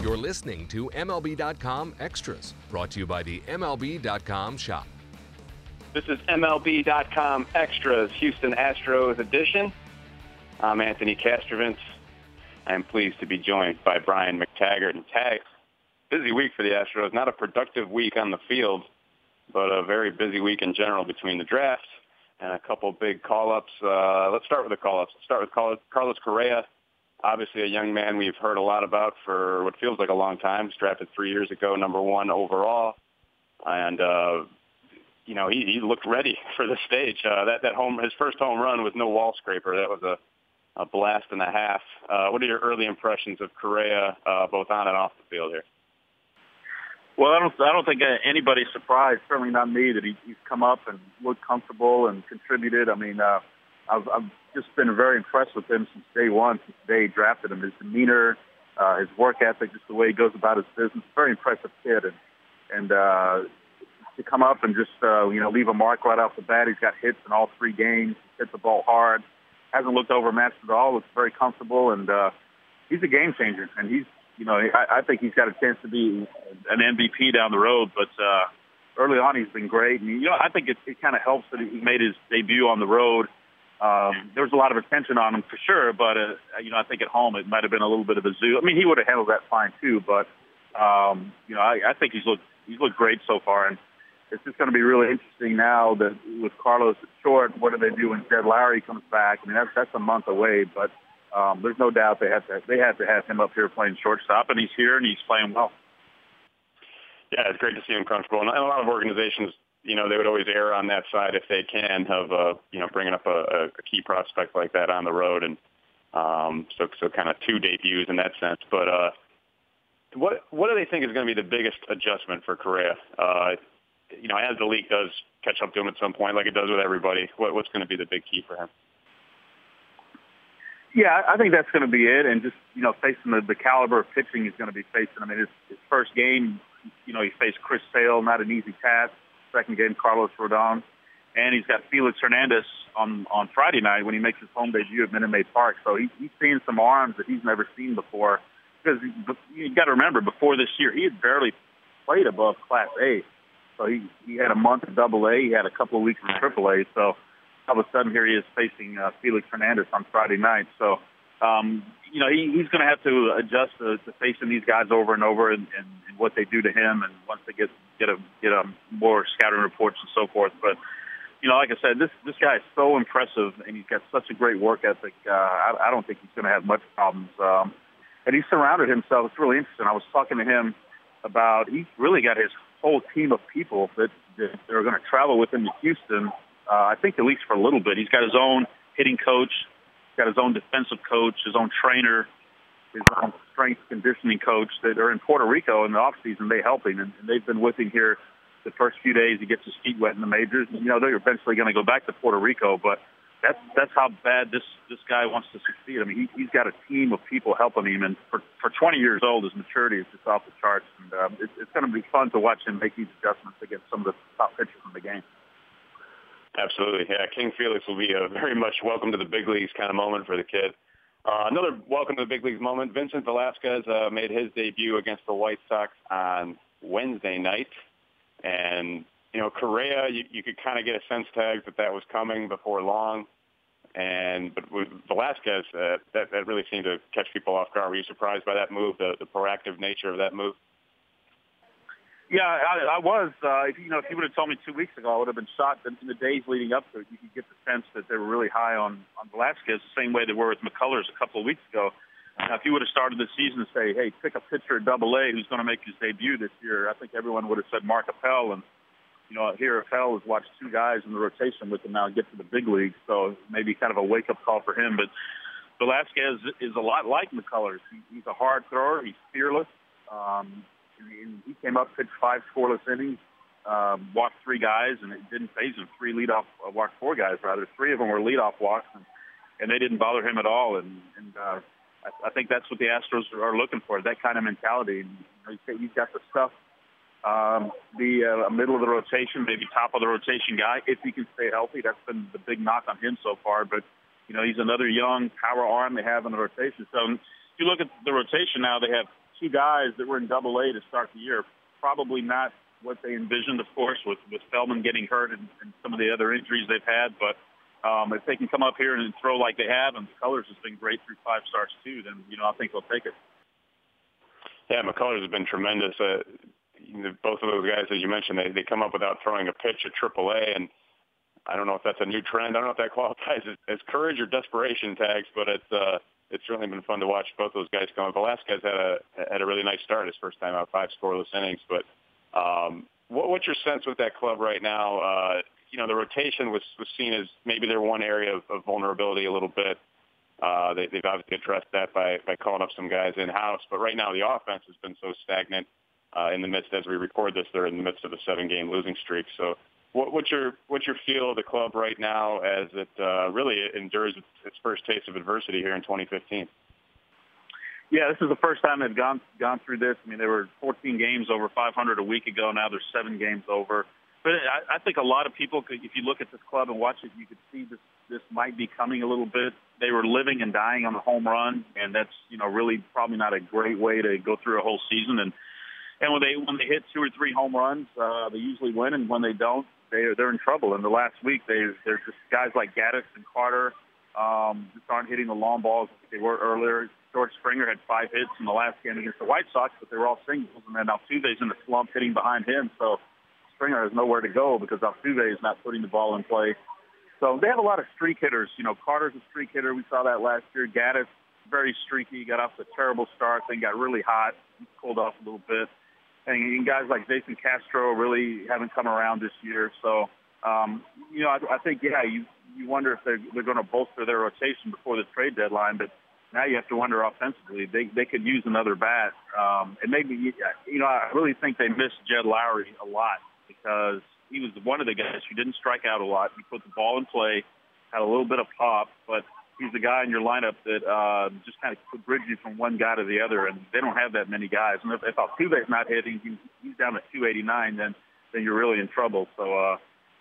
You're listening to MLB.com Extras, brought to you by the MLB.com shop. This is MLB.com Extras, Houston Astros edition. I'm Anthony Castrovins. I am pleased to be joined by Brian McTaggart. And Tag, busy week for the Astros. Not a productive week on the field, but a very busy week in general between the drafts and a couple big call-ups. Let's start with the call-ups. Let's start with Carlos Correa. Obviously a young man we've heard a lot about for what feels like a long time. He's drafted 3 years ago, number 1 overall. And, he looked ready for the stage. His first home run was no wall scraper. That was a blast and a half. What are your early impressions of Correa, both on and off the field here? Well, I don't think anybody's surprised, certainly not me, that he's come up and looked comfortable and contributed. I mean, I've just been very impressed with him since day one, since the day he drafted him. His demeanor, his work ethic, just the way he goes about his business. Very impressive kid. And to come up and just, leave a mark right off the bat. He's got hits in all 3 games. He hits the ball hard. Hasn't looked overmatched at all. Looks very comfortable. And he's a game changer. And he's, I think he's got a chance to be an MVP down the road. But early on, he's been great. And, I think it kind of helps that he made his debut on the road. There was a lot of attention on him for sure, but, I think at home it might have been a little bit of a zoo. I mean, he would have handled that fine too, but, I think he's looked great so far. And it's just going to be really interesting now that with Carlos at short, what do they do when Jed Lowry comes back? I mean, that's a month away, but there's no doubt they have to have him up here playing shortstop, and he's here and he's playing well. Yeah, it's great to see him comfortable. And a lot of organizations, they would always err on that side if they can of, bringing up a key prospect like that on the road. And so kind of 2 debuts in that sense. But what do they think is going to be the biggest adjustment for Correa? As the league does catch up to him at some point, like it does with everybody, what's going to be the big key for him? Yeah, I think that's going to be it. And just, facing the caliber of pitching he's going to be facing. I mean, his first game, he faced Chris Sale, not an easy task. Second game, Carlos Rodon. And he's got Felix Hernandez on Friday night when he makes his home debut at Minute Maid Park. So he's seeing some arms that he's never seen before. Because you got to remember, before this year, he had barely played above Class A. So he had a month at Double A. He had a couple of weeks in Triple A. So all of a sudden here he is facing Felix Hernandez on Friday night. So, he's going to have to adjust to facing these guys over and over and what they do to him. And once they get more scouting reports and so forth. But, like I said, this guy is so impressive and he's got such a great work ethic. I don't think he's going to have much problems. And he's surrounded himself. It's really interesting. I was talking to him about, he's really got his whole team of people that are going to travel with him to Houston. I think at least for a little bit. He's got his own hitting coach, he's got his own defensive coach, his own trainer, his own strength conditioning coach that are in Puerto Rico in the off season. They help him, and they've been with him here the first few days. He gets his feet wet in the majors. They're eventually going to go back to Puerto Rico, but that's how bad this guy wants to succeed. I mean, he's got a team of people helping him, and for 20 years old, his maturity is just off the charts. And it's going to be fun to watch him make these adjustments against some of the top pitchers in the game. Absolutely, yeah. King Felix will be a very much welcome to the big leagues kind of moment for the kid. Another welcome to the big leagues moment, Vincent Velasquez made his debut against the White Sox on Wednesday night. And, Correa, you could kind of get a sense tag that was coming before long. But with Velasquez, that really seemed to catch people off guard. Were you surprised by that move, the proactive nature of that move? Yeah, I was. If you would have told me 2 weeks ago, I would have been shocked. In the days leading up to it, you could get the sense that they were really high on Velasquez, the same way they were with McCullers a couple of weeks ago. Now, if you would have started the season and say, hey, pick a pitcher at Double A who's going to make his debut this year, I think everyone would have said Mark Appel. And, here Appel has watched 2 guys in the rotation with him now get to the big leagues, so maybe kind of a wake-up call for him. But Velasquez is a lot like McCullers. He's a hard thrower. He's fearless. And he came up, pitched 5 scoreless innings, walked 3 guys, and it didn't phase him. Walked 4 guys, rather. 3 of them were leadoff walks, and they didn't bother him at all. And I think that's what the Astros are looking for, that kind of mentality. And, he's got the stuff, be a middle of the rotation, maybe top of the rotation guy, if he can stay healthy. That's been the big knock on him so far. But, he's another young power arm they have in the rotation. So if you look at the rotation now, they have two guys that were in Double-A to start the year. Probably not what they envisioned, of course, with Feldman getting hurt and some of the other injuries they've had. But if they can come up here and throw like they have, and McCullers has been great through 5 starts too, then, I think they'll take it. Yeah, McCullers has been tremendous. Both of those guys, as you mentioned, they come up without throwing a pitch at AAA, and I don't know if that's a new trend. I don't know if that qualifies as courage or desperation tags, but it's certainly been fun to watch both those guys come up. Velasquez had a really nice start his first time out, 5 scoreless innings. But what's your sense with that club right now? The rotation was seen as maybe their one area of vulnerability a little bit. They've obviously addressed that by calling up some guys in-house. But right now the offense has been so stagnant in the midst, as we record this, they're in the midst of a 7-game losing streak. So what's your feel of the club right now as it really endures its first taste of adversity here in 2015? Yeah, this is the first time they've gone through this. I mean, there were 14 games over 500 a week ago. Now there's 7 games over. But I think a lot of people, if you look at this club and watch it, you could see this might be coming a little bit. They were living and dying on the home run, and that's really probably not a great way to go through a whole season. And when they hit 2 or 3 home runs, they usually win, and when they don't, they're in trouble. And the last week, they're just guys like Gaddis and Carter just aren't hitting the long balls like they were earlier. George Springer had 5 hits in the last game against the White Sox, but they were all singles. And then Altuve's in the slump hitting behind him, so Springer has nowhere to go because Altuve is not putting the ball in play. So they have a lot of streak hitters. Carter's a streak hitter. We saw that last year. Gaddis, very streaky, got off to a terrible start, then got really hot, cooled off a little bit. And guys like Jason Castro really haven't come around this year. So, I think, you wonder if they're going to bolster their rotation before the trade deadline. But now you have to wonder offensively. They could use another bat. And maybe, I really think they missed Jed Lowry a lot because he was one of the guys who didn't strike out a lot. He put the ball in play, had a little bit of pop, but he's the guy in your lineup that just kind of could bridge you from one guy to the other, and they don't have that many guys. And if Altuve's not hitting, he's down at 289, then you're really in trouble. So,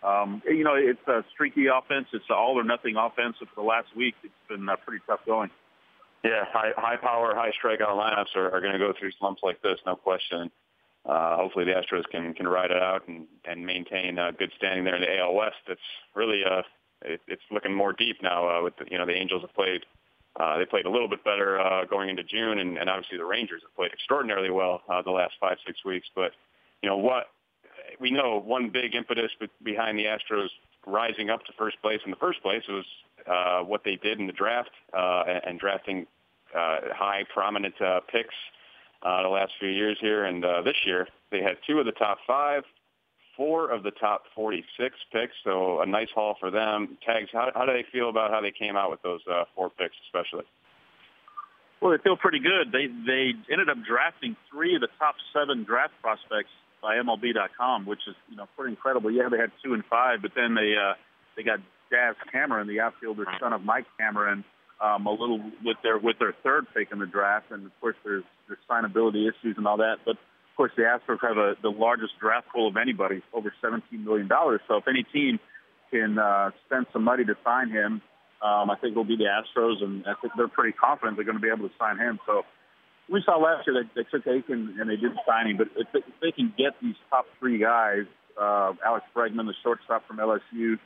it's a streaky offense. It's an all-or-nothing offense. For the last week, it's been pretty tough going. Yeah, high power, high strikeout lineups are going to go through slumps like this, no question. Hopefully the Astros can ride it out and maintain good standing there in the AL West. It's really it's looking more deep now. With the Angels have played. They played a little bit better going into June, and obviously the Rangers have played extraordinarily well the last 5-6 weeks. But what we know, one big impetus behind the Astros rising up to first place in the first place was what they did in the draft and drafting high prominent picks the last few years here. And this year they had 2 of the top 5, 4 of the top 46 picks, so a nice haul for them. Tags, how do they feel about how they came out with those 4 picks especially? Well, they feel pretty good. They ended up drafting 3 of the top 7 draft prospects by MLB.com, which is pretty incredible. Yeah, they had 2 and 5, but then they got Jazz Cameron, the outfielder, son of Mike Cameron, a little with their 3rd pick in the draft, and of course there's signability issues and all that, but of course, the Astros have the largest draft pool of anybody, over $17 million. So if any team can spend some money to sign him, I think it'll be the Astros, and I think they're pretty confident they're going to be able to sign him. So we saw last year they took Aiken and they didn't sign him, but if they can get these top 3 guys, Alex Bregman, the shortstop from LSU,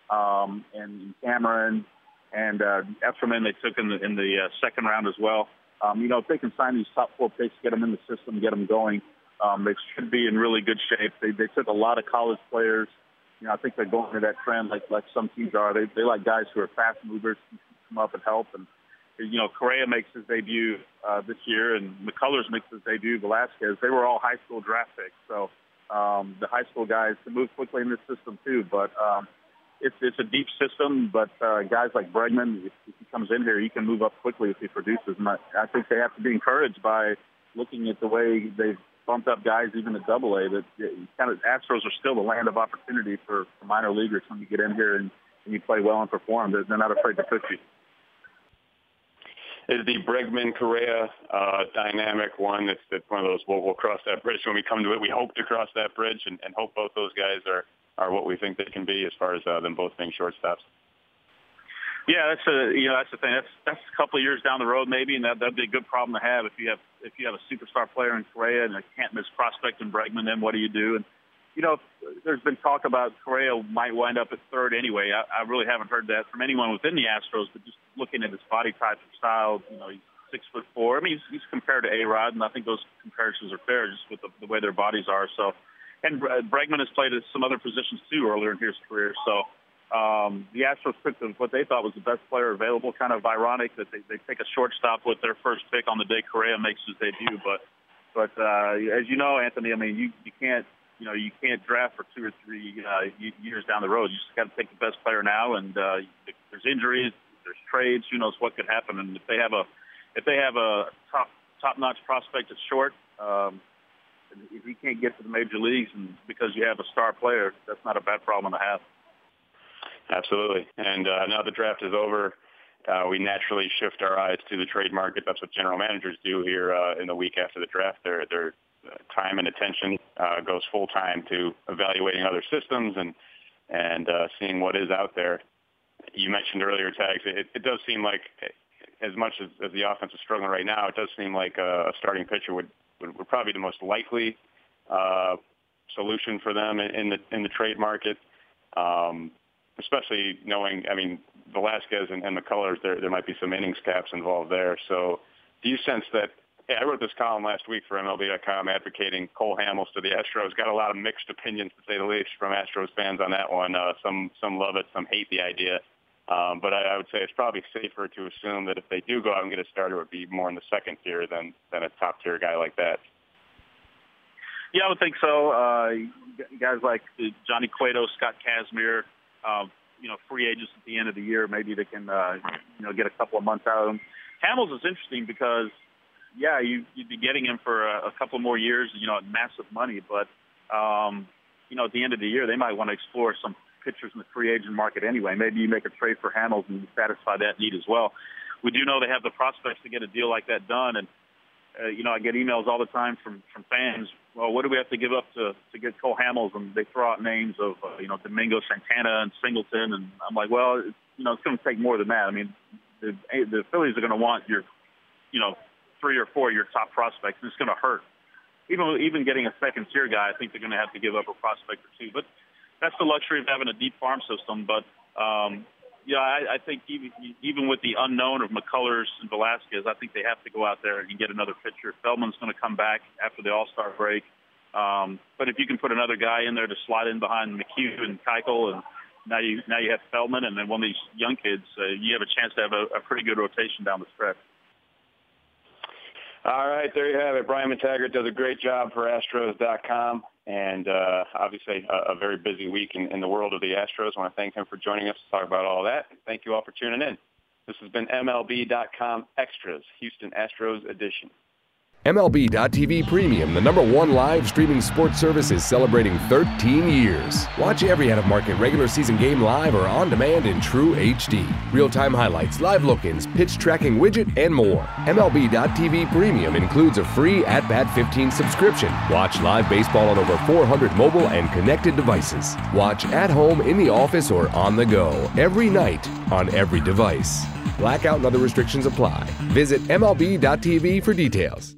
and Cameron, and Efferman they took in the second round as well. If they can sign these top 4 picks, get them in the system, get them going, they should be in really good shape. They took a lot of college players. I think they're going to that trend like some teams are. They like guys who are fast movers, who can come up and help. And, Correa makes his debut this year, and McCullers makes his debut, Velasquez. They were all high school draft picks. So the high school guys can move quickly in this system too. But it's a deep system, but guys like Bregman, if he comes in here, he can move up quickly if he produces. And I think they have to be encouraged by looking at the way they've bumped up guys even at Double-A. That kind of Astros are still the land of opportunity for minor leaguers when you get in here and you play well and perform. They're not afraid to push you. Is the Bregman-Correa dynamic one that's one of those, we'll cross that bridge when we come to it. We hope to cross that bridge and hope both those guys are what we think they can be as far as them both being shortstops? Yeah, that's the thing. That's a couple of years down the road maybe, and that'd be a good problem to have if you have a superstar player in Correa and a can't miss prospect in Bregman. Then what do you do? And there's been talk about Correa might wind up at third anyway. I really haven't heard that from anyone within the Astros, but just looking at his body type and style, he's 6'4". I mean, he's compared to A-Rod, and I think those comparisons are fair just with the way their bodies are. So, and Bregman has played at some other positions too earlier in his career. So the Astros took what they thought was the best player available. Kind of ironic that they take a shortstop with their first pick on the day Correa makes his debut. But as you know, Anthony, I mean, you can't draft for 2 or 3 years down the road. You just got to take the best player now. And there's injuries, there's trades. Who knows what could happen? And if they have a top-notch prospect at short, if he can't get to the major leagues, and because you have a star player, that's not a bad problem to have. Absolutely. And now the draft is over, we naturally shift our eyes to the trade market. That's what general managers do here in the week after the draft. Their time and attention goes full time to evaluating other systems and seeing what is out there. You mentioned earlier, Tags, it does seem like, as much as the offense is struggling right now, it does seem like a starting pitcher would probably be the most likely solution for them in the trade market. Especially knowing, I mean, Velasquez and McCullers, there might be some innings caps involved there. So do you sense that, I wrote this column last week for MLB.com advocating Cole Hamels to the Astros. Got a lot of mixed opinions, to say the least, from Astros fans on that one. Some love it, some hate the idea. But I would say it's probably safer to assume that if they do go out and get a starter, it would be more in the second tier than a top-tier guy like that. Yeah, I would think so. Guys like Johnny Cueto, Scott Kazmir, free agents at the end of the year, maybe they can, get a couple of months out of them. Hamels is interesting because, yeah, you'd be getting him for a couple more years, at massive money. But, at the end of the year, they might want to explore some pitchers in the free agent market anyway. Maybe you make a trade for Hamels and you satisfy that need as well. We do know they have the prospects to get a deal like that done. And, I get emails all the time from fans. Well, what do we have to give up to get Cole Hamels? And they throw out names of, Domingo Santana and Singleton. And I'm like, well, it's going to take more than that. I mean, the Phillies are going to want your, 3 or 4 of your top prospects. And it's going to hurt. Even getting a second-tier guy, I think they're going to have to give up a prospect or two. But that's the luxury of having a deep farm system. But, I think even with the unknown of McCullers and Velasquez, I think they have to go out there and get another pitcher. Feldman's going to come back after the All-Star break. But if you can put another guy in there to slide in behind McHugh and Keuchel, and now you have Feldman and then one of these young kids, you have a chance to have a pretty good rotation down the stretch. All right, there you have it. Brian McTaggart does a great job for Astros.com, and obviously a very busy week in the world of the Astros. I want to thank him for joining us to talk about all that. Thank you all for tuning in. This has been MLB.com Extras, Houston Astros edition. MLB.tv Premium, the #1 live streaming sports service, is celebrating 13 years. Watch every out-of-market regular season game live or on demand in true HD. Real-time highlights, live look-ins, pitch tracking widget, and more. MLB.tv Premium includes a free At-Bat 15 subscription. Watch live baseball on over 400 mobile and connected devices. Watch at home, in the office, or on the go, every night, on every device. Blackout and other restrictions apply. Visit MLB.tv for details.